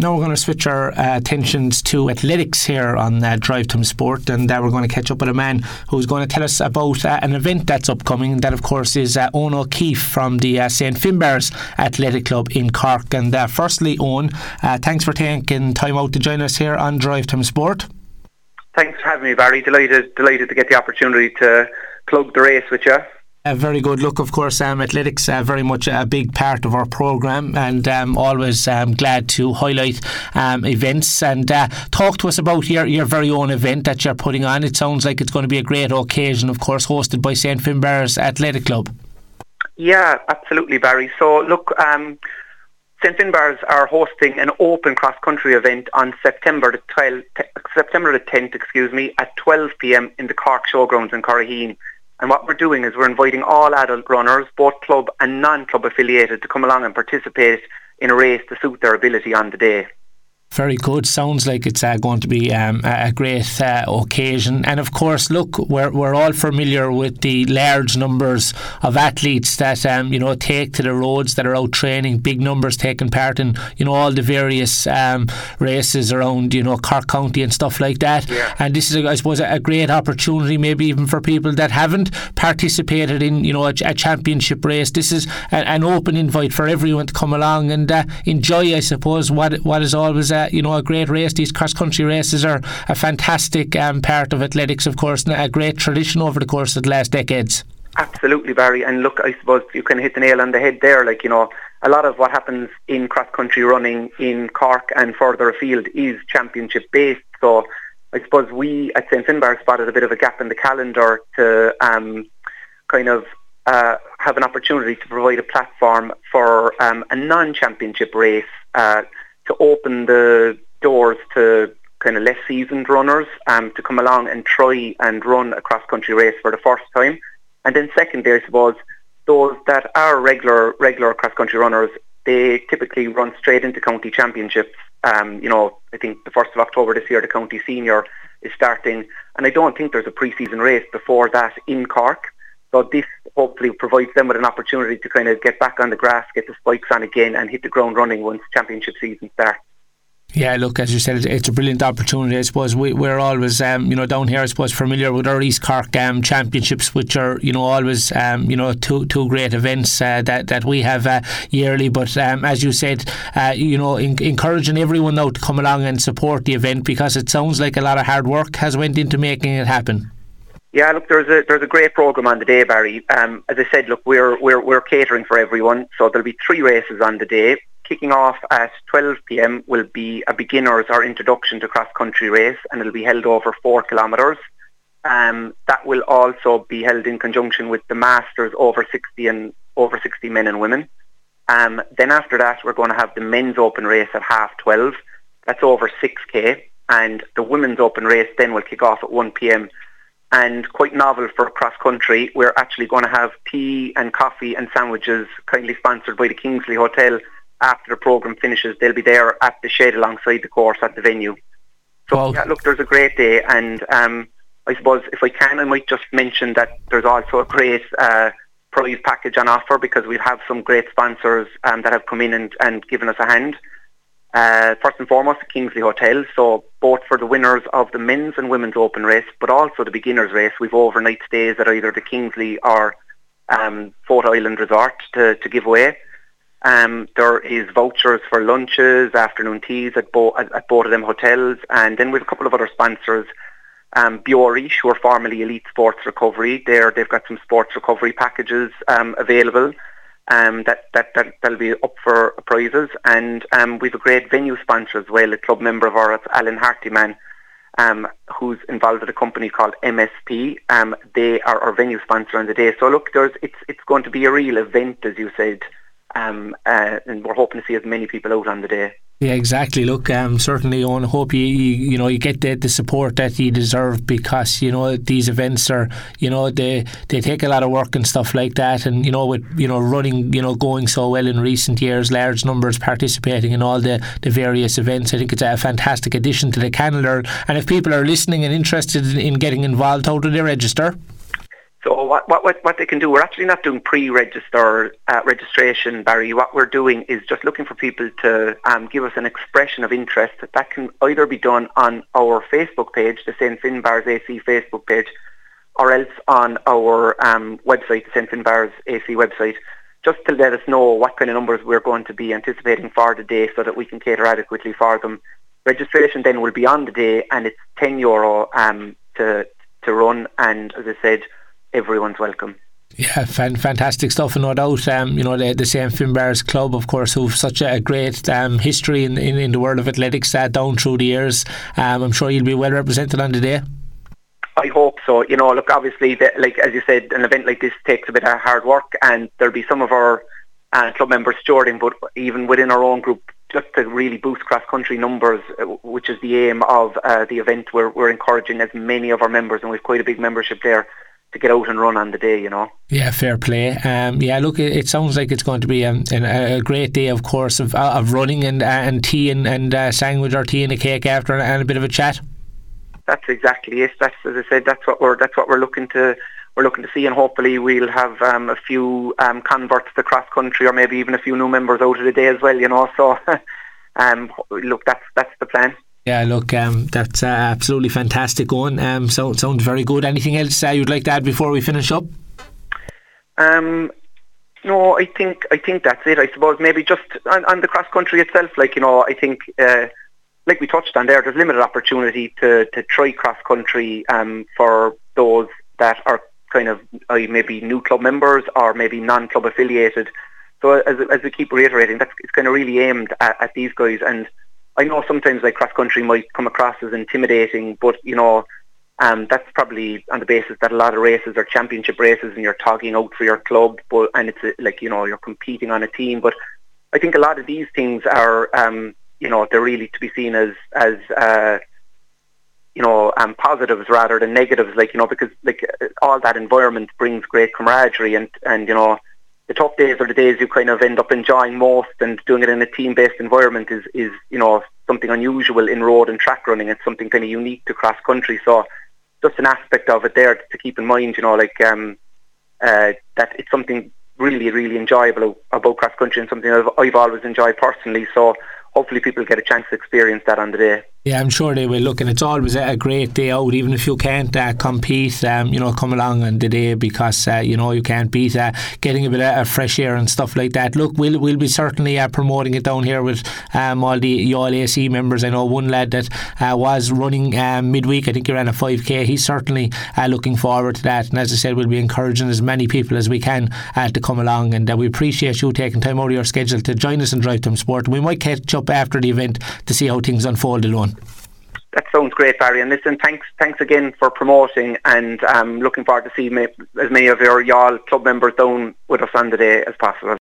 Now we're going to switch our attentions to athletics here on Drive Time Sport, and we're going to catch up with a man who's going to tell us about an event that's upcoming. That, of course, is Owen O'Keefe from the St Finbarr's Athletic Club in Cork. And firstly, Owen, thanks for taking time out to join us here on Drive Time Sport. Thanks for having me, Barry. Delighted to get the opportunity to plug the race with you. Very good. Look, of course, athletics very much a big part of our programme, and always glad to highlight events and talk to us about your very own event that you're putting on. It sounds like it's going to be a great occasion, of course, hosted by St Finbarr's Athletic Club. Yeah, absolutely, Barry. So look, St Finbarr's are hosting an open cross-country event on September the 10th, at 12 p.m. in the Cork Showgrounds in Corraheen. And what we're doing is we're inviting all adult runners, both club and non-club affiliated, to come along and participate in a race to suit their ability on the day. Very good. Sounds like it's going to be a great occasion. And of course, look, we're all familiar with the large numbers of athletes that take to the roads, that are out training, big numbers taking part in all the various races around Cork County and stuff like that. Yeah. And this is, I suppose, a great opportunity, maybe even for people that haven't participated in a championship race. This is an open invite for everyone to come along and enjoy, I suppose, what is always a great race. These cross-country races are a fantastic part of athletics, of course, and a great tradition over the course of the last decades. Absolutely, Barry. And look, I suppose you can hit the nail on the head there. A lot of what happens in cross-country running in Cork and further afield is championship-based. So I suppose we at St Finbarr spotted a bit of a gap in the calendar to have an opportunity to provide a platform for a non-championship race to open the doors to kind of less seasoned runners to come along and try and run a cross-country race for the first time. And then secondly, I suppose, those that are regular cross-country runners, they typically run straight into county championships. I think the 1st of October this year, the county senior is starting, and I don't think there's a pre-season race before that in Cork. So this hopefully provides them with an opportunity to kind of get back on the grass, get the spikes on again and hit the ground running once championship season starts. Yeah, look, as you said, it's a brilliant opportunity. I suppose we're always, down here, I suppose, familiar with our East Cork championships, which are, always, two great events that we have yearly. But as you said, encouraging everyone now to come along and support the event, because it sounds like a lot of hard work has went into making it happen. Yeah, look, there's a great programme on the day, Barry. As I said, look, we're catering for everyone, so there'll be 3 races on the day. Kicking off at 12 p.m. will be a beginners or introduction to cross-country race, and it'll be held over 4 kilometres. That will also be held in conjunction with the Masters over 60 and over 60 men and women. Then after that, we're going to have the men's open race at 12:30. That's over 6k, and the women's open race then will kick off at 1 p.m. And quite novel for cross-country, we're actually going to have tea and coffee and sandwiches kindly sponsored by the Kingsley Hotel. After the programme finishes, they'll be there at the shed alongside the course at the venue. So, wow. Yeah, look, there's a great day. And I suppose if I can, I might just mention that there's also a great prize package on offer, because we have some great sponsors that have come in and given us a hand. First and foremost, the Kingsley Hotel. So both for the winners of the men's and women's open race, but also the beginners race, we've overnight stays at either the Kingsley or Fort Island Resort to give away. There is vouchers for lunches, afternoon teas at both of them hotels, and then we have a couple of other sponsors. Bioreach, who are formerly Elite Sports Recovery, they've got some sports recovery packages available. That'll be up for prizes, and we've a great venue sponsor as well, a club member of ours, Alan Hartiman, who's involved with a company called MSP. They are our venue sponsor on the day. So look, it's going to be a real event, as you said, and we're hoping to see as many people out on the day. Yeah, exactly. Look, certainly, Owen, I hope you get the support that you deserve, because these events are they take a lot of work and stuff like that, and with running going so well in recent years, large numbers participating in all the various events. I think it's a fantastic addition to the calendar. And if people are listening and interested in getting involved, how do they register? So what they can do, we're actually not doing registration, Barry. What we're doing is just looking for people to give us an expression of interest. That can either be done on our Facebook page, the St. Finbarr's AC Facebook page, or else on our website, the St. Finbarr's AC website, just to let us know what kind of numbers we're going to be anticipating for the day so that we can cater adequately for them. Registration then will be on the day, and it's €10 to run, and as I said, everyone's welcome. Yeah, fantastic stuff, and no doubt, the St. Finbarr's Club, of course, who've such a great history in the world of athletics down through the years. I'm sure you'll be well represented on the day. I hope so. Look, obviously, like as you said, an event like this takes a bit of hard work, and there'll be some of our club members stewarding, but even within our own group, just to really boost cross-country numbers, which is the aim of the event, we're encouraging as many of our members, and we've quite a big membership there, to get out and run on the day, Yeah, fair play. Look, it sounds like it's going to be a great day, of course, of running and tea and sandwich or tea and a cake after, and a bit of a chat. That's exactly it. That's, as I said, that's what we're looking to see, and hopefully we'll have a few converts to cross country, or maybe even a few new members out of the day as well. So, look, that's the plan. Yeah, look, that's absolutely fantastic, Owen. Sounds very good. Anything else you'd like to add before we finish up? No, I think that's it. I suppose maybe just on the cross country itself, I think, like we touched on there, there's limited opportunity to try cross country for those that are kind of maybe new club members or maybe non-club affiliated. So as we keep reiterating, it's kind of really aimed at these guys. And I know sometimes cross country might come across as intimidating, but that's probably on the basis that a lot of races are championship races and you're togging out for your club, and it's you're competing on a team. But I think a lot of these things are they're really to be seen as positives rather than negatives, because all that environment brings great camaraderie, and the tough days are the days you kind of end up enjoying most, and doing it in a team-based environment is something unusual in road and track running. It's something kind of unique to cross country. So just an aspect of it there to keep in mind, that it's something really, really enjoyable about cross country, and something I've always enjoyed personally. So hopefully people get a chance to experience that on the day. Yeah, I'm sure they will. Look, and it's always a great day out, even if you can't compete, come along on the day, because, you can't beat getting a bit of fresh air and stuff like that. Look, we'll be certainly promoting it down here with all the Youghal AC members. I know one lad that was running midweek, I think he ran a 5k. He's certainly looking forward to that. And as I said, we'll be encouraging as many people as we can to come along. And we appreciate you taking time out of your schedule to join us in Drive Time Sport. We might catch up after the event to see how things unfold alone. That sounds great, Barry. And listen, thanks again for promoting, and looking forward to seeing as many of your Youghal club members down with us on the day as possible.